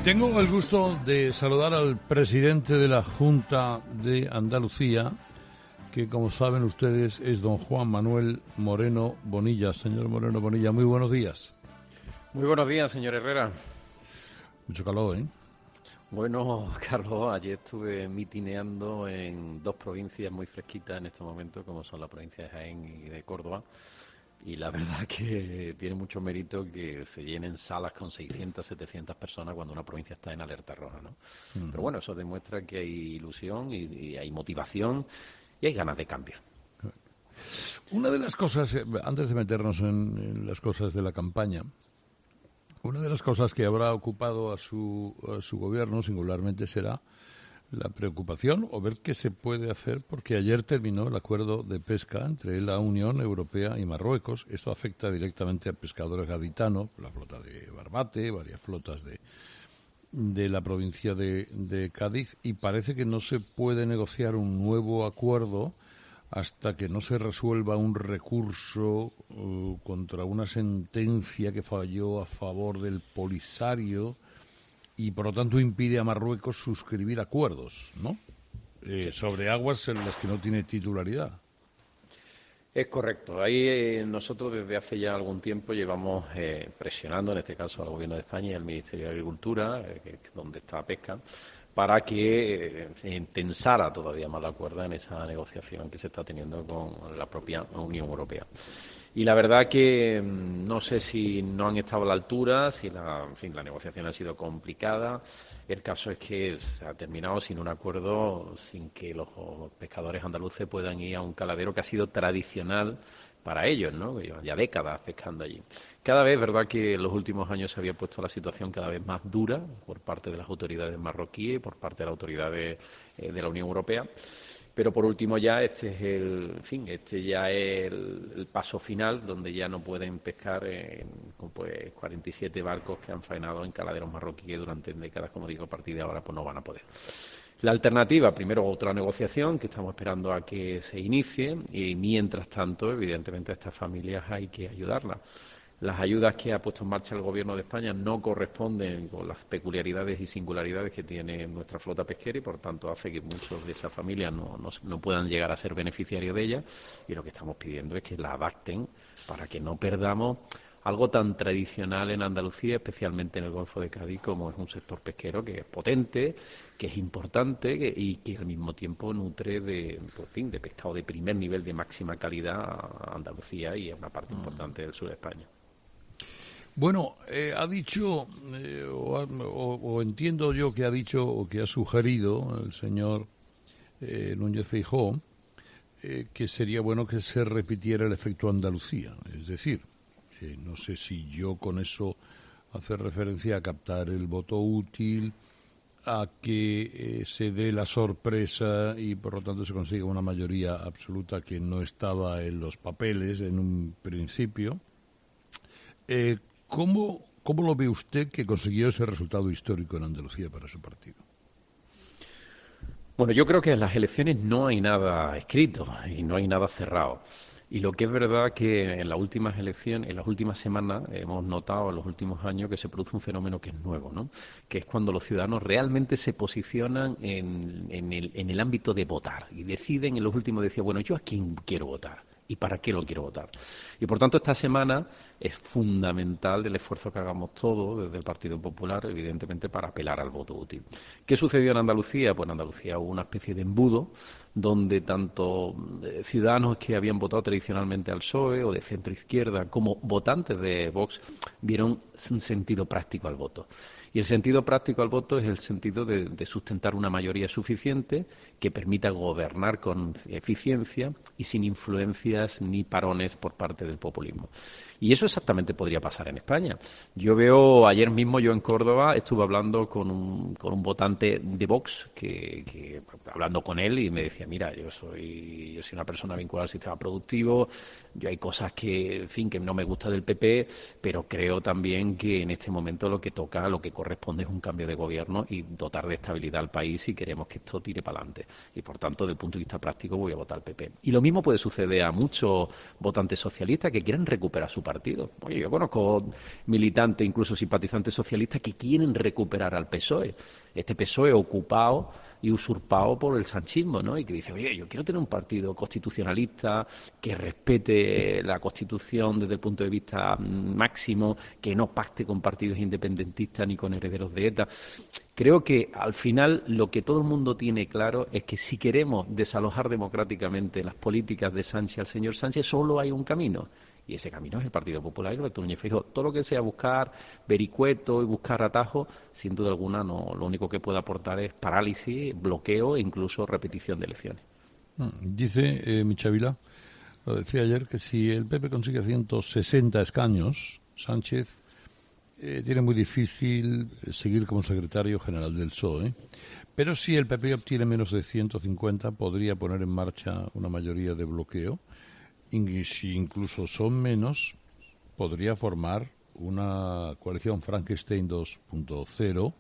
Tengo el gusto de saludar al presidente de la Junta de Andalucía, que como saben ustedes es don Juan Manuel Moreno Bonilla. Señor Moreno Bonilla, muy buenos días. Muy buenos días, señor Herrera. Mucho calor, ¿eh? Bueno, Carlos, ayer estuve mitineando en dos provincias muy fresquitas en estos momentos, como son la provincia de Jaén y de Córdoba. Y la verdad que tiene mucho mérito que se llenen salas con 600, 700 personas cuando una provincia está en alerta roja, ¿no? Pero bueno, eso demuestra que hay ilusión y hay motivación y hay ganas de cambio. Una de las cosas, antes de meternos en las cosas de la campaña, una de las cosas que habrá ocupado a su gobierno singularmente será la preocupación o ver qué se puede hacer, porque ayer terminó el acuerdo de pesca entre la Unión Europea y Marruecos. Esto afecta directamente a pescadores gaditanos, la flota de Barbate, varias flotas de la provincia de Cádiz, y parece que no se puede negociar un nuevo acuerdo hasta que no se resuelva un recurso contra una sentencia que falló a favor del Polisario y por lo tanto impide a Marruecos suscribir acuerdos, ¿no? Sí. Sobre aguas en las que no tiene titularidad. Es correcto. Ahí nosotros desde hace ya algún tiempo llevamos presionando, en este caso al Gobierno de España y al Ministerio de Agricultura, que es donde está pesca, para que tensara todavía más la cuerda en esa negociación que se está teniendo con la propia Unión Europea. Y la verdad que no sé si no han estado a la altura, si la negociación ha sido complicada. El caso es que se ha terminado sin un acuerdo, sin que los pescadores andaluces puedan ir a un caladero que ha sido tradicional para ellos, ¿no? Que llevan ya décadas pescando allí. Cada vez, verdad que en los últimos años se había puesto la situación cada vez más dura por parte de las autoridades marroquíes y por parte de las autoridades de la Unión Europea. Pero por último ya este ya es el paso final, donde ya no pueden pescar pues 47 barcos que han faenado en caladeros marroquíes durante décadas, como digo, a partir de ahora pues no van a poder. La alternativa, primero otra negociación que estamos esperando a que se inicie y mientras tanto, evidentemente a estas familias hay que ayudarlas. Las ayudas que ha puesto en marcha el Gobierno de España no corresponden con las peculiaridades y singularidades que tiene nuestra flota pesquera y, por tanto, hace que muchos de esas familias no puedan llegar a ser beneficiarios de ellas. Y lo que estamos pidiendo es que la adapten para que no perdamos algo tan tradicional en Andalucía, especialmente en el Golfo de Cádiz, como es un sector pesquero que es potente, que es importante y que al mismo tiempo nutre de pescado de primer nivel, de máxima calidad a Andalucía y a una parte importante del sur de España. Bueno, ha dicho, o entiendo yo que ha dicho o que ha sugerido el señor Núñez Feijóo, que sería bueno que se repitiera el efecto Andalucía. Es decir, no sé si yo con eso hace referencia a captar el voto útil, a que se dé la sorpresa y por lo tanto se consiga una mayoría absoluta que no estaba en los papeles en un principio. ¿Cómo lo ve usted que consiguió ese resultado histórico en Andalucía para su partido? Bueno, yo creo que en las elecciones no hay nada escrito y no hay nada cerrado. Y lo que es verdad que en las últimas elecciones, en las últimas semanas, hemos notado en los últimos años que se produce un fenómeno que es nuevo, ¿no? Que es cuando los ciudadanos realmente se posicionan en el ámbito de votar y deciden en los últimos, decir, bueno, ¿yo a quién quiero votar? ¿Y para qué lo quiero votar? Y por tanto esta semana es fundamental el esfuerzo que hagamos todos desde el Partido Popular, evidentemente, para apelar al voto útil. ¿Qué sucedió en Andalucía? Pues en Andalucía hubo una especie de embudo donde tanto ciudadanos que habían votado tradicionalmente al PSOE o de centro izquierda como votantes de Vox vieron un sentido práctico al voto. Y el sentido práctico al voto es el sentido de sustentar una mayoría suficiente que permita gobernar con eficiencia y sin influencias ni parones por parte del populismo. Y eso exactamente podría pasar en España. Yo veo, ayer mismo yo en Córdoba estuve hablando con un votante de Vox, que hablando con él y me decía, mira, yo soy una persona vinculada al sistema productivo, yo hay cosas que no me gusta del PP, pero creo también que en este momento lo que corresponde es un cambio de gobierno y dotar de estabilidad al país si queremos que esto tire para adelante. Y por tanto, desde el punto de vista práctico, voy a votar al PP. Y lo mismo puede suceder a muchos muchos votantes socialistas que quieren recuperar su partido. Oye, yo conozco militantes, incluso simpatizantes socialistas, que quieren recuperar al PSOE. Este PSOE ocupado y usurpado por el sanchismo, ¿no? Y que dice, oye, yo quiero tener un partido constitucionalista que respete la Constitución desde el punto de vista máximo, que no pacte con partidos independentistas ni con herederos de ETA. Creo que al final lo que todo el mundo tiene claro es que si queremos desalojar democráticamente las políticas de Sánchez al señor Sánchez, solo hay un camino. Y ese camino es el Partido Popular y Alberto Núñez Feijóo. Todo lo que sea buscar vericuetos y buscar atajos, sin duda alguna, no, lo único que puede aportar es parálisis, bloqueo e incluso repetición de elecciones. Dice Michavila, lo decía ayer, que si el PP consigue 160 escaños, Sánchez tiene muy difícil seguir como secretario general del PSOE. Pero si el PP obtiene menos de 150, podría poner en marcha una mayoría de bloqueo. Y si incluso son menos, podría formar una coalición Frankenstein 2.0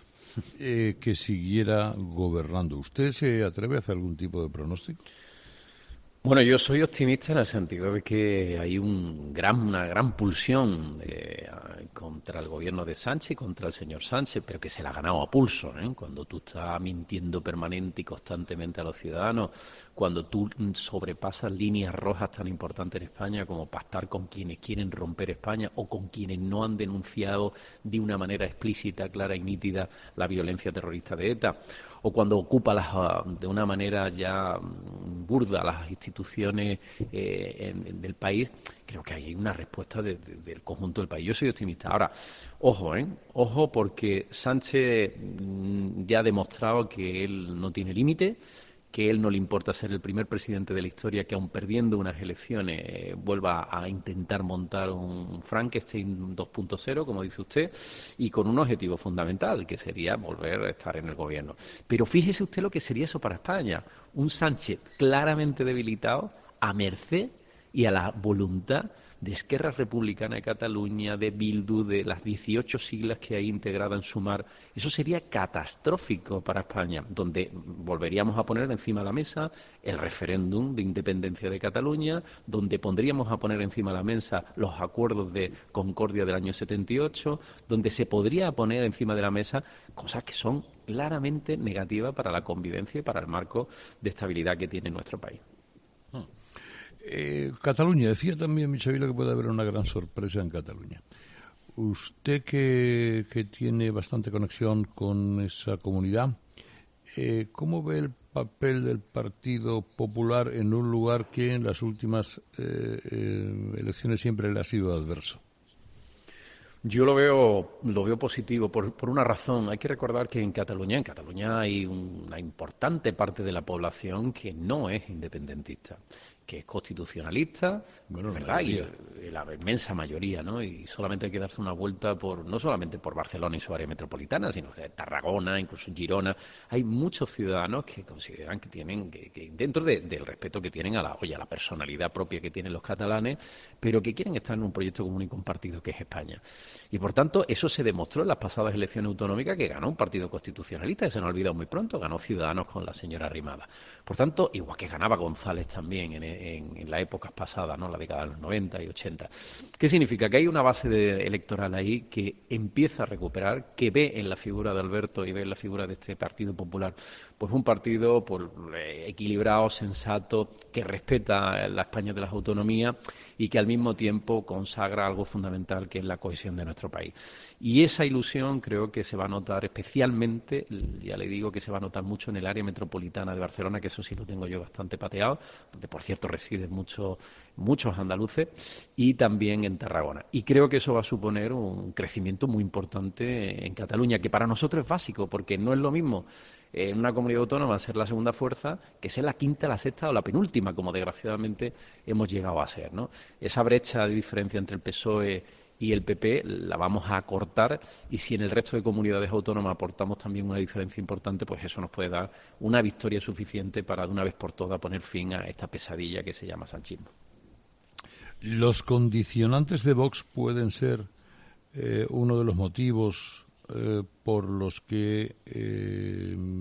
que siguiera gobernando. ¿Usted se atreve a hacer algún tipo de pronóstico? Bueno, yo soy optimista en el sentido de que hay una gran pulsión contra el gobierno de Sánchez, contra el señor Sánchez, pero que se la ha ganado a pulso, ¿eh? Cuando tú estás mintiendo permanente y constantemente a los ciudadanos, cuando tú sobrepasas líneas rojas tan importantes en España como pactar con quienes quieren romper España o con quienes no han denunciado de una manera explícita, clara y nítida la violencia terrorista de ETA, o cuando ocupa de una manera ya burda las instituciones del país, creo que hay una respuesta del conjunto del país. Yo soy optimista. Ahora, ojo, ojo, porque Sánchez ya ha demostrado que él no tiene límite, que él no le importa ser el primer presidente de la historia que, aun perdiendo unas elecciones, vuelva a intentar montar un Frankenstein 2.0, como dice usted, y con un objetivo fundamental, que sería volver a estar en el gobierno. Pero fíjese usted lo que sería eso para España. Un Sánchez claramente debilitado, a merced y a la voluntad de Esquerra Republicana de Cataluña, de Bildu, de las 18 siglas que hay integradas en Sumar. Eso sería catastrófico para España, donde volveríamos a poner encima de la mesa el referéndum de independencia de Cataluña, donde pondríamos a poner encima de la mesa los acuerdos de Concordia del año 78, donde se podría poner encima de la mesa cosas que son claramente negativas para la convivencia y para el marco de estabilidad que tiene nuestro país. Cataluña, decía también Michavila que puede haber una gran sorpresa en Cataluña. Usted que tiene bastante conexión con esa comunidad, ¿cómo ve el papel del Partido Popular en un lugar que en las últimas elecciones siempre le ha sido adverso? Yo lo veo positivo por una razón. Hay que recordar que en Cataluña hay una importante parte de la población que no es independentista, que es constitucionalista, bueno, ¿verdad? Y la inmensa mayoría, ¿no? Y solamente hay que darse una vuelta no solamente por Barcelona y su área metropolitana, sino Tarragona, incluso en Girona. Hay muchos ciudadanos que consideran que tienen, que dentro del respeto que tienen a la personalidad propia que tienen los catalanes, pero que quieren estar en un proyecto común y compartido que es España. Y por tanto, eso se demostró en las pasadas elecciones autonómicas, que ganó un partido constitucionalista, que se nos ha olvidado muy pronto, ganó Ciudadanos con la señora Arrimadas. Por tanto, igual que ganaba González también en las épocas pasadas, ¿no? La década de los 90 y 80. ¿Qué significa? Que hay una base electoral ahí que empieza a recuperar, que ve en la figura de Alberto y ve en la figura de este Partido Popular, pues un partido equilibrado, sensato, que respeta la España de las autonomías y que al mismo tiempo consagra algo fundamental, que es la cohesión de nuestro país. Y esa ilusión creo que se va a notar especialmente, ya le digo que se va a notar mucho en el área metropolitana de Barcelona, que eso sí lo tengo yo bastante pateado, donde por cierto residen muchos andaluces, y también en Tarragona. Y creo que eso va a suponer un crecimiento muy importante en Cataluña, que para nosotros es básico, porque no es lo mismo en una comunidad autónoma ser la segunda fuerza que ser la quinta, la sexta o la penúltima, como desgraciadamente hemos llegado a ser, ¿no? Esa brecha de diferencia entre el PSOE y el PP la vamos a acortar, y si en el resto de comunidades autónomas aportamos también una diferencia importante, pues eso nos puede dar una victoria suficiente para de una vez por todas poner fin a esta pesadilla que se llama sanchismo. ¿Los condicionantes de Vox pueden ser uno de los motivos por los que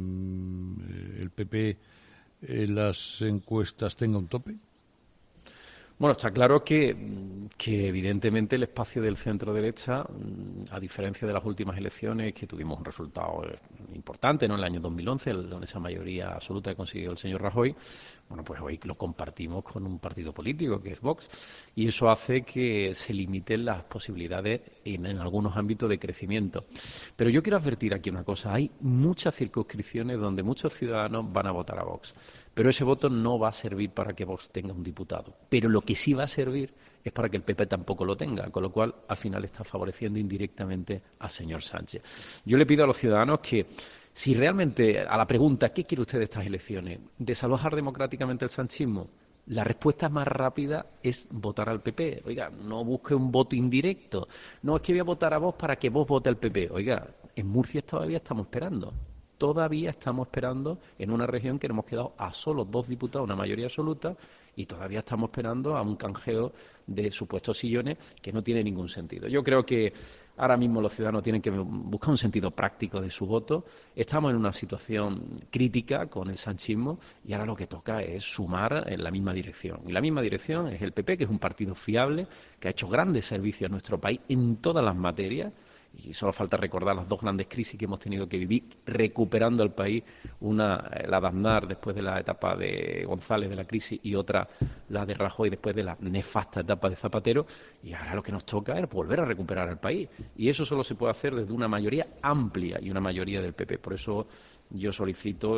el PP en las encuestas tenga un tope? Bueno, está claro que evidentemente el espacio del centro-derecha, a diferencia de las últimas elecciones, que tuvimos un resultado importante, ¿no?, en el año 2011, con esa mayoría absoluta que consiguió el señor Rajoy, bueno, pues hoy lo compartimos con un partido político, que es Vox, y eso hace que se limiten las posibilidades en algunos ámbitos de crecimiento. Pero yo quiero advertir aquí una cosa, hay muchas circunscripciones donde muchos ciudadanos van a votar a Vox, pero ese voto no va a servir para que Vox tenga un diputado. Pero lo que sí va a servir es para que el PP tampoco lo tenga, con lo cual al final está favoreciendo indirectamente al señor Sánchez. Yo le pido a los ciudadanos que, si realmente, a la pregunta ¿qué quiere usted de estas elecciones?, desalojar democráticamente el sanchismo, la respuesta más rápida es votar al PP. Oiga, no busque un voto indirecto. No es que voy a votar a Vox para que Vox vote al PP. Oiga, en Murcia todavía estamos esperando. Todavía estamos esperando en una región que nos hemos quedado a solo 2 diputados, una mayoría absoluta, y todavía estamos esperando a un canjeo de supuestos sillones que no tiene ningún sentido. Yo creo que ahora mismo los ciudadanos tienen que buscar un sentido práctico de su voto. Estamos en una situación crítica con el sanchismo y ahora lo que toca es sumar en la misma dirección. Y la misma dirección es el PP, que es un partido fiable, que ha hecho grandes servicios a nuestro país en todas las materias. Y solo falta recordar las 2 grandes crisis que hemos tenido que vivir recuperando el país, una la de Aznar después de la etapa de González de la crisis y otra la de Rajoy después de la nefasta etapa de Zapatero, y ahora lo que nos toca es volver a recuperar el país, y eso solo se puede hacer desde una mayoría amplia y una mayoría del PP. Por eso yo solicito,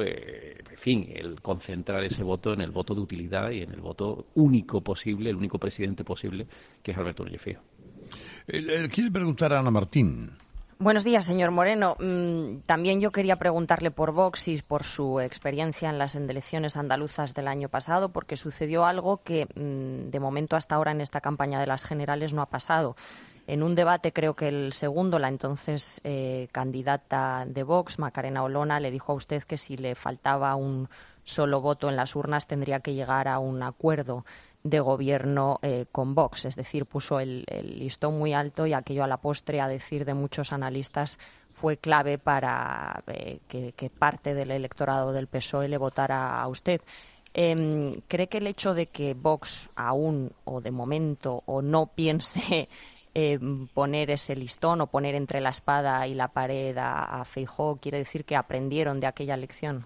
el concentrar ese voto en el voto de utilidad y en el voto único posible, el único presidente posible, que es Alberto Núñez Feijóo. Quiere preguntar a Ana Martín. Buenos días, señor Moreno. También yo quería preguntarle por Vox y por su experiencia en las elecciones andaluzas del año pasado, porque sucedió algo que de momento hasta ahora en esta campaña de las generales no ha pasado. En un debate, creo que el segundo, la entonces candidata de Vox, Macarena Olona, le dijo a usted que si le faltaba un solo voto en las urnas tendría que llegar a un acuerdo de gobierno con Vox, es decir, puso el listón muy alto, y aquello a la postre, a decir de muchos analistas, fue clave para que parte del electorado del PSOE le votara a usted. ¿Cree que el hecho de que Vox aún o de momento o no piense poner ese listón o poner entre la espada y la pared a Feijóo quiere decir que aprendieron de aquella lección?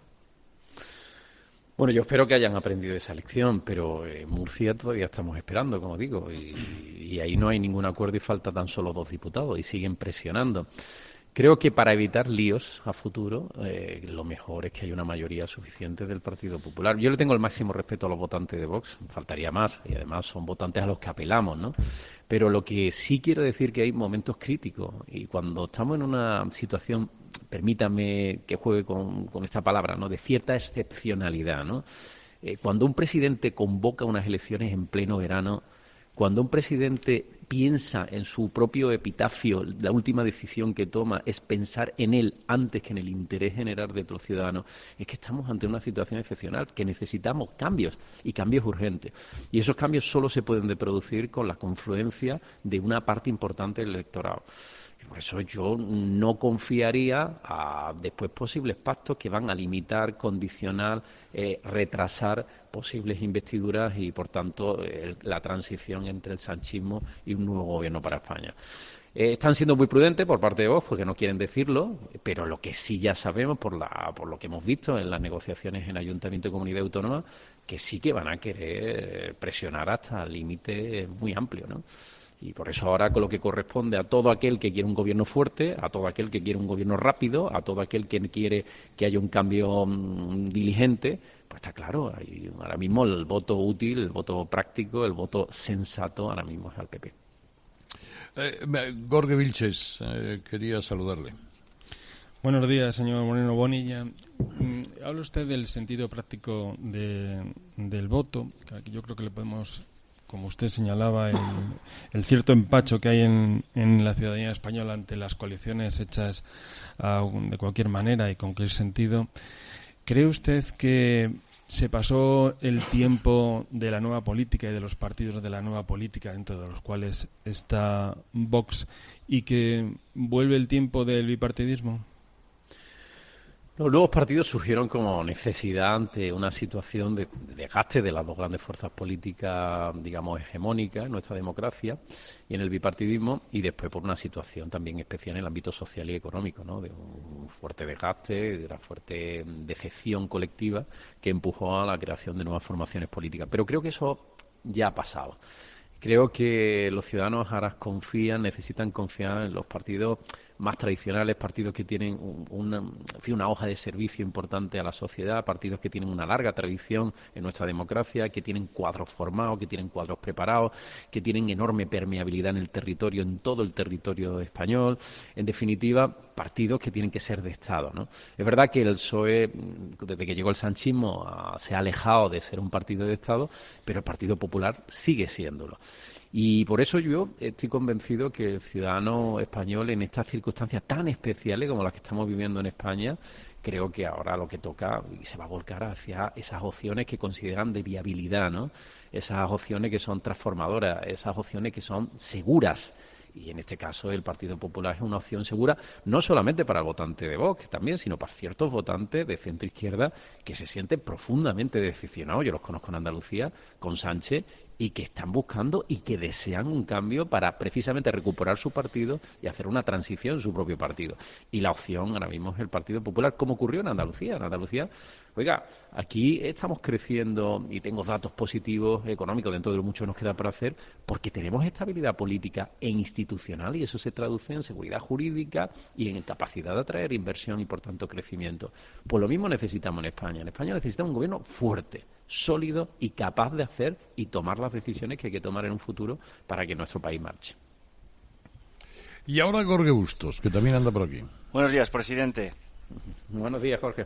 Bueno, yo espero que hayan aprendido esa lección, pero en Murcia todavía estamos esperando, como digo, y ahí no hay ningún acuerdo y falta tan solo 2 diputados y siguen presionando. Creo que para evitar líos a futuro, lo mejor es que haya una mayoría suficiente del Partido Popular. Yo le tengo el máximo respeto a los votantes de Vox, faltaría más, y además son votantes a los que apelamos, ¿no? Pero lo que sí quiero decir que hay momentos críticos, y cuando estamos en una situación, permítame que juegue con esta palabra, ¿no?, de cierta excepcionalidad, ¿no? Cuando un presidente convoca unas elecciones en pleno verano, cuando un presidente piensa en su propio epitafio, la última decisión que toma es pensar en él antes que en el interés general de los ciudadanos, es que estamos ante una situación excepcional, que necesitamos cambios, y cambios urgentes. Y esos cambios solo se pueden producir con la confluencia de una parte importante del electorado. Por eso yo no confiaría a después posibles pactos que van a limitar, condicionar, retrasar posibles investiduras y, por tanto, la transición entre el sanchismo y un nuevo gobierno para España. Están siendo muy prudentes por parte de Vox porque no quieren decirlo, pero lo que sí ya sabemos por lo que hemos visto en las negociaciones en Ayuntamiento y Comunidad Autónoma, que sí que van a querer presionar hasta límites muy amplios, ¿no? Y por eso ahora, con lo que corresponde a todo aquel que quiere un gobierno fuerte, a todo aquel que quiere un gobierno rápido, a todo aquel que quiere que haya un cambio diligente, pues está claro, ahora mismo el voto útil, el voto práctico, el voto sensato ahora mismo es al PP. Jorge Vilches, quería saludarle. Buenos días, señor Moreno Bonilla. Habla usted del sentido práctico del voto, que aquí yo creo que le podemos, como usted señalaba, el cierto empacho que hay en la ciudadanía española ante las coaliciones hechas de cualquier manera y con qué sentido. ¿Cree usted que se pasó el tiempo de la nueva política y de los partidos de la nueva política, dentro de los cuales está Vox, y que vuelve el tiempo del bipartidismo? Los nuevos partidos surgieron como necesidad ante una situación de desgaste de las dos grandes fuerzas políticas, digamos, hegemónicas en nuestra democracia y en el bipartidismo, y después por una situación también especial en el ámbito social y económico, ¿no? De un fuerte desgaste, de una fuerte decepción colectiva que empujó a la creación de nuevas formaciones políticas. Pero creo que eso ya ha pasado. Creo que los ciudadanos ahora necesitan confiar en los partidos más tradicionales, partidos que tienen una hoja de servicio importante a la sociedad, partidos que tienen una larga tradición en nuestra democracia, que tienen cuadros formados, que tienen cuadros preparados, que tienen enorme permeabilidad en el territorio, en todo el territorio español. En definitiva, partidos que tienen que ser de Estado, ¿no? Es verdad que el PSOE, desde que llegó el sanchismo, se ha alejado de ser un partido de Estado, pero el Partido Popular sigue siéndolo. Y por eso yo estoy convencido que el ciudadano español, en estas circunstancias tan especiales como las que estamos viviendo en España, creo que ahora lo que toca y se va a volcar hacia esas opciones que consideran de viabilidad, ¿no? Esas opciones que son transformadoras, esas opciones que son seguras. Y en este caso el Partido Popular es una opción segura, no solamente para el votante de Vox también, sino para ciertos votantes de centro-izquierda que se sienten profundamente decepcionados, yo los conozco en Andalucía, con Sánchez, y que están buscando y que desean un cambio para precisamente recuperar su partido y hacer una transición en su propio partido. Y la opción ahora mismo es el Partido Popular, como ocurrió en Andalucía. En Andalucía, oiga, aquí estamos creciendo y tengo datos positivos económicos dentro de lo mucho que nos queda por hacer, porque tenemos estabilidad política e institucional y eso se traduce en seguridad jurídica y en capacidad de atraer inversión y, por tanto, crecimiento. Pues lo mismo necesitamos en España. En España necesitamos un gobierno fuerte, sólido y capaz de hacer y tomar las decisiones que hay que tomar en un futuro para que nuestro país marche. Y ahora Jorge Bustos, que también anda por aquí. Buenos días, presidente. Buenos días, Jorge.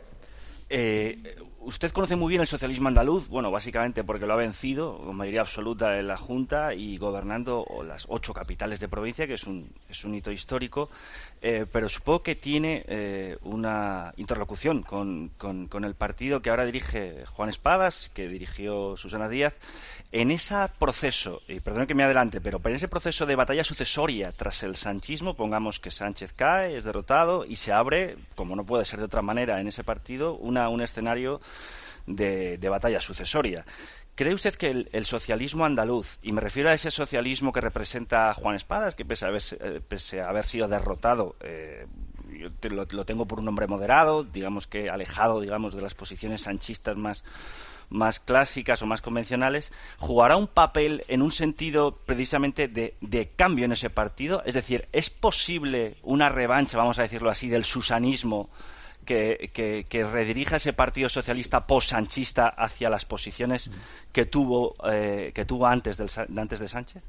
Usted conoce muy bien el socialismo andaluz, bueno, básicamente porque lo ha vencido con mayoría absoluta en la Junta y gobernando las 8 capitales de provincia, que es un hito histórico, pero supongo que tiene una interlocución con el partido que ahora dirige Juan Espadas, que dirigió Susana Díaz, en ese proceso, y perdón que me adelante, pero en ese proceso de batalla sucesoria tras el sanchismo, pongamos que Sánchez cae, es derrotado y se abre, como no puede ser de otra manera en ese partido, un escenario de batalla sucesoria. ¿Cree usted que el socialismo andaluz, y me refiero a ese socialismo que representa Juan Espadas, que pese a haber sido derrotado, yo lo tengo por un hombre moderado, digamos que alejado, digamos, de las posiciones sanchistas más clásicas o más convencionales, jugará un papel en un sentido precisamente de cambio en ese partido? Es decir, ¿es posible una revancha, vamos a decirlo así, del susanismo que redirija ese partido socialista post-sanchista hacia las posiciones que tuvo antes de Sánchez?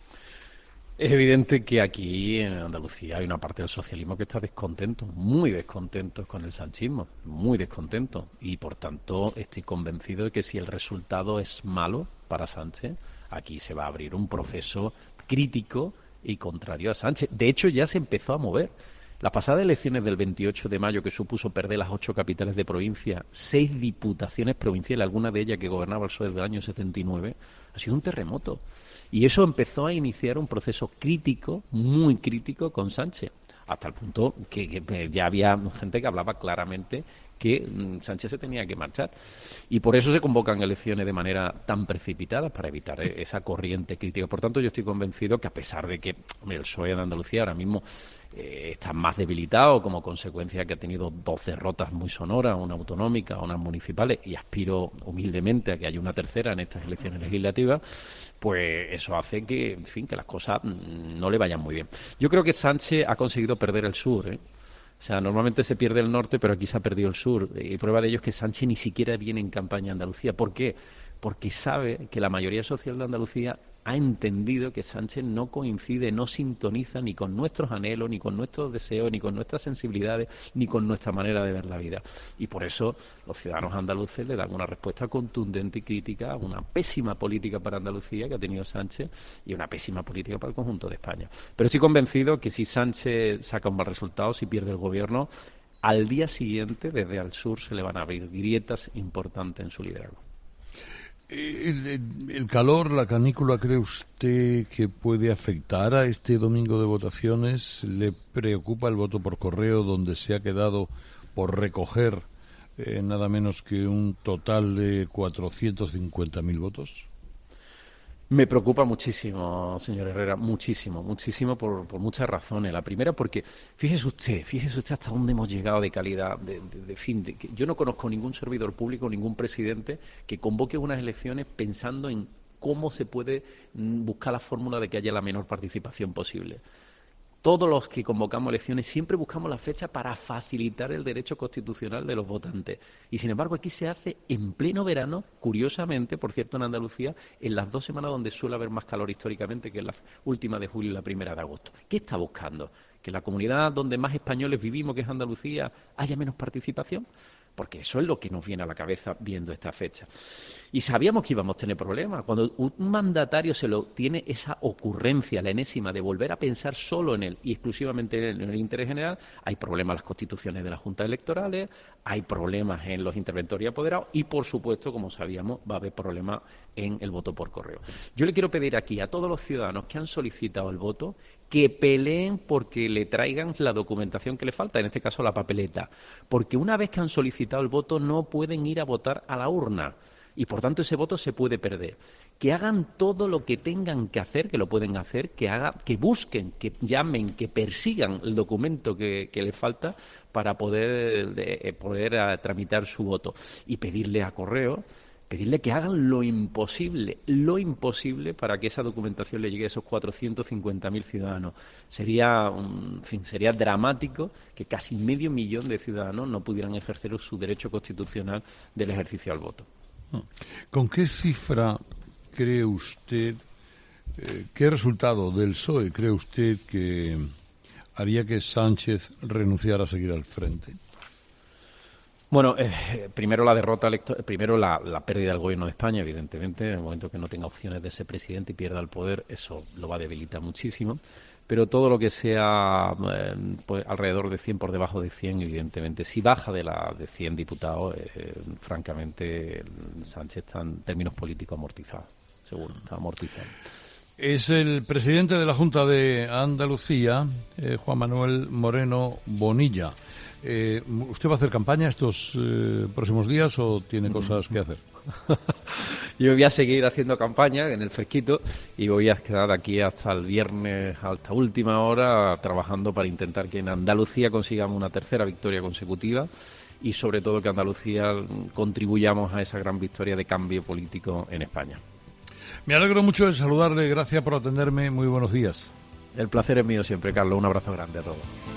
Es evidente que aquí en Andalucía hay una parte del socialismo que está descontento, muy descontento con el sanchismo, muy descontento. Y por tanto estoy convencido de que si el resultado es malo para Sánchez, aquí se va a abrir un proceso crítico y contrario a Sánchez. De hecho, ya se empezó a mover. Las pasadas elecciones del 28 de mayo, que supuso perder las 8 capitales de provincia, 6 diputaciones provinciales, alguna de ellas que gobernaba el PSOE desde el año 79, ha sido un terremoto. Y eso empezó a iniciar un proceso crítico, muy crítico, con Sánchez, hasta el punto que ya había gente que hablaba claramente que Sánchez se tenía que marchar. Y por eso se convocan elecciones de manera tan precipitada, para evitar esa corriente crítica. Por tanto, yo estoy convencido que, a pesar de que el PSOE de Andalucía ahora mismo está más debilitado como consecuencia que ha tenido 2 derrotas muy sonoras, una autonómica, unas municipales, y aspiro humildemente a que haya una tercera en estas elecciones legislativas, pues eso hace que, en fin, que las cosas no le vayan muy bien. Yo creo que Sánchez ha conseguido perder el sur, O sea, normalmente se pierde el norte, pero aquí se ha perdido el sur. Y prueba de ello es que Sánchez ni siquiera viene en campaña a Andalucía. ¿Por qué? Porque sabe que la mayoría social de Andalucía ha entendido que Sánchez no coincide, no sintoniza ni con nuestros anhelos, ni con nuestros deseos, ni con nuestras sensibilidades, ni con nuestra manera de ver la vida. Y por eso los ciudadanos andaluces le dan una respuesta contundente y crítica a una pésima política para Andalucía que ha tenido Sánchez y una pésima política para el conjunto de España. Pero estoy convencido que si Sánchez saca un mal resultado, si pierde el gobierno, al día siguiente, desde al sur, se le van a abrir grietas importantes en su liderazgo. ¿El calor, la canícula, cree usted que puede afectar a este domingo de votaciones? ¿Le preocupa el voto por correo, donde se ha quedado por recoger nada menos que un total de 450.000 votos? Me preocupa muchísimo, señor Herrera, muchísimo por muchas razones. La primera porque, fíjese usted hasta dónde hemos llegado de calidad, que yo no conozco ningún servidor público, ningún presidente que convoque unas elecciones pensando en cómo se puede buscar la fórmula de que haya la menor participación posible. Todos los que convocamos elecciones siempre buscamos la fecha para facilitar el derecho constitucional de los votantes. Y, sin embargo, aquí se hace en pleno verano, curiosamente, por cierto, en Andalucía, en las 2 semanas donde suele haber más calor históricamente, que es la última de julio y la primera de agosto. ¿Qué está buscando? ¿Que la comunidad donde más españoles vivimos, que es Andalucía, haya menos participación? Porque eso es lo que nos viene a la cabeza viendo esta fecha. Y sabíamos que íbamos a tener problemas. Cuando un mandatario tiene esa ocurrencia, la enésima, de volver a pensar solo en él y exclusivamente en el interés general, hay problemas en las constituciones de las juntas electorales, hay problemas en los interventores y apoderados y, por supuesto, como sabíamos, va a haber problemas en el voto por correo. Yo le quiero pedir aquí a todos los ciudadanos que han solicitado el voto que peleen porque le traigan la documentación que le falta, en este caso la papeleta, porque una vez que han solicitado el voto no pueden ir a votar a la urna y por tanto ese voto se puede perder. Que hagan todo lo que tengan que hacer, que lo pueden hacer, que busquen, que llamen, que persigan el documento que les falta para poder tramitar su voto y pedirle a correo. Pedirle que hagan lo imposible para que esa documentación le llegue a esos 450.000 ciudadanos. Sería dramático que casi 500.000 de ciudadanos no pudieran ejercer su derecho constitucional del ejercicio al voto. ¿Con qué cifra cree usted, qué resultado del PSOE cree usted que haría que Sánchez renunciara a seguir al frente? Bueno, primero la derrota primero la pérdida del gobierno de España, evidentemente. En el momento que no tenga opciones de ser presidente y pierda el poder, eso lo va a debilitar muchísimo. Pero todo lo que sea pues alrededor de 100, por debajo de 100, evidentemente. Si baja de 100 diputados, francamente, Sánchez está en términos políticos amortizado. Seguro, está amortizado. Es el presidente de la Junta de Andalucía, Juan Manuel Moreno Bonilla. ¿Usted va a hacer campaña estos próximos días o tiene cosas que hacer? Yo voy a seguir haciendo campaña en el fresquito y voy a quedar aquí hasta el viernes, hasta última hora, trabajando para intentar que en Andalucía consigamos una tercera victoria consecutiva y sobre todo que Andalucía contribuyamos a esa gran victoria de cambio político en España. Me alegro mucho de saludarle, gracias por atenderme, muy buenos días. El placer es mío siempre, Carlos, un abrazo grande a todos.